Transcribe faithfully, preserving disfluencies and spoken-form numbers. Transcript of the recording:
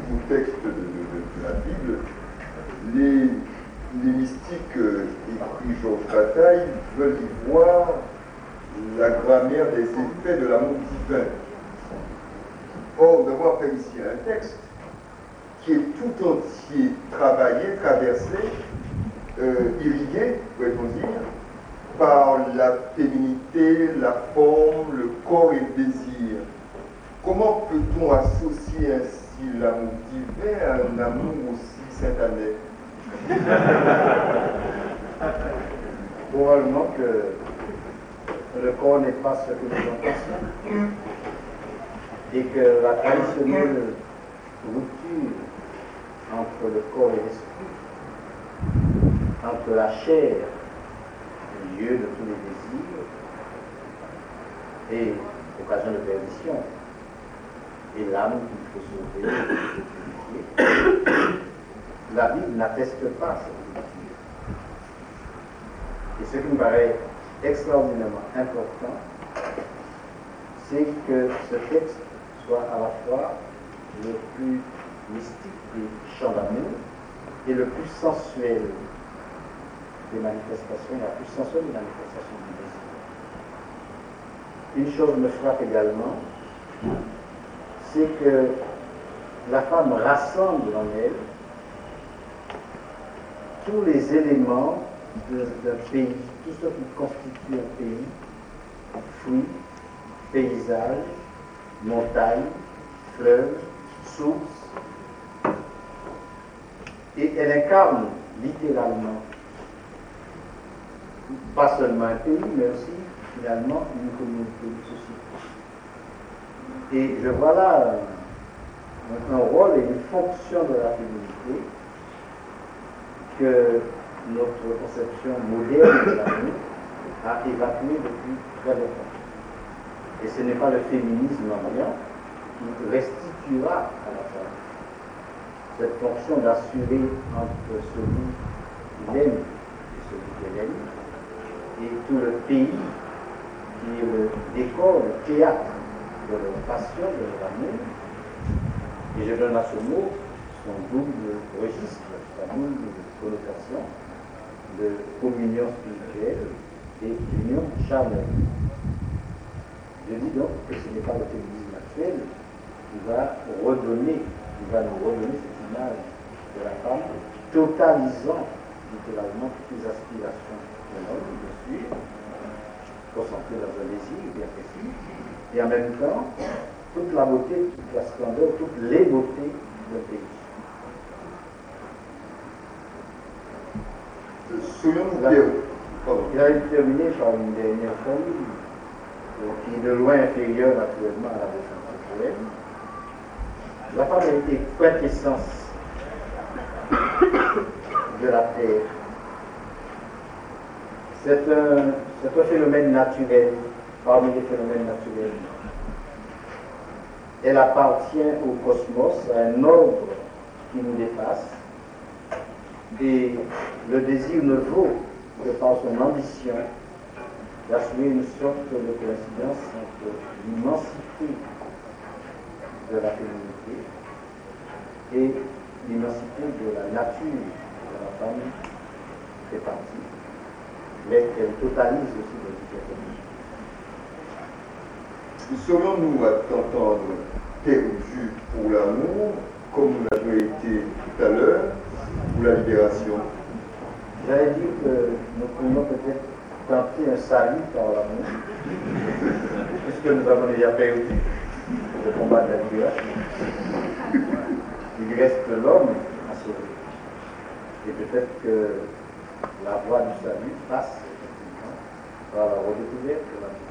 sous-texte de, de, de la Bible, les, les mystiques, euh, y compris Georges Bataille, veulent y voir la grammaire des effets de l'amour divin. Or, nous avons affaire ici à un texte qui est tout entier travaillé, traversé, euh, irrigué, pourrait-on dire, par la féminité, la forme, le corps et le désir. Comment peut-on associer ainsi l'amour divin à un amour aussi satané? Probablement que le corps n'est pas ce que nous en pensons et que la traditionnelle rupture entre le corps et l'esprit, entre la chair, le lieu de tous les désirs, et occasion de perdition, et l'âme qu'il faut sauver, qu'il faut purifier, la Bible n'atteste pas cette rupture. Et ce qui me paraît extraordinairement important, c'est que ce texte soit à la fois le plus mystique des chants d'amour et le plus sensuel des manifestations, la plus sensuelle des manifestations du désir. Une chose me frappe également, c'est que la femme rassemble en elle tous les éléments d'un pays, tout ce qui constitue un pays, fruits, paysages, montagnes, fleuves, sources, et elle incarne littéralement pas seulement un pays, mais aussi finalement une communauté, une société. Et je vois là un, un rôle et une fonction de la féminité que notre conception moderne de l'amour a évacué depuis très longtemps. Et ce n'est pas le féminisme ambiant qui restituera à la femme cette fonction d'assurer entre celui qui l'aime et celui qu'elle aime, et tout le pays qui est le décor, le théâtre de leur passion, de leur amour. Et je donne à ce mot son double registre, sa double connotation de communion spirituelle et d'union charnelle. Je dis donc que ce n'est pas le féminisme actuel qui va redonner, qui va nous redonner cette image de la femme, totalisant littéralement toutes les aspirations de l'homme, bien sûr, concentré dans un désir bien précis, et en même temps, toute la beauté, toute la splendeur, toutes les beautés d'un pays. Il a terminé par une dernière formule qui est de loin inférieure naturellement à la défense sexuelle. La femme a été quintessence de la terre. C'est un, c'est un phénomène naturel, parmi les phénomènes naturels. Elle appartient au cosmos, à un ordre qui nous dépasse. Et le désir ne vaut que par son ambition d'assurer une sorte de coïncidence entre l'immensité de la féminité et l'immensité de la nature de la femme fait partie, mais qu'elle totalise aussi les différences. Serions-nous à t'entendre perdu pour l'amour, comme nous l'avons été tout à l'heure, pour la libération? J'allais dire que nous pourrions peut-être tenter un salut par l'amour, puisque nous avons déjà perdu le combat de la libération. Il reste l'homme à sauver. Et peut-être que la voie du salut passe par la redécouverte de l'amour.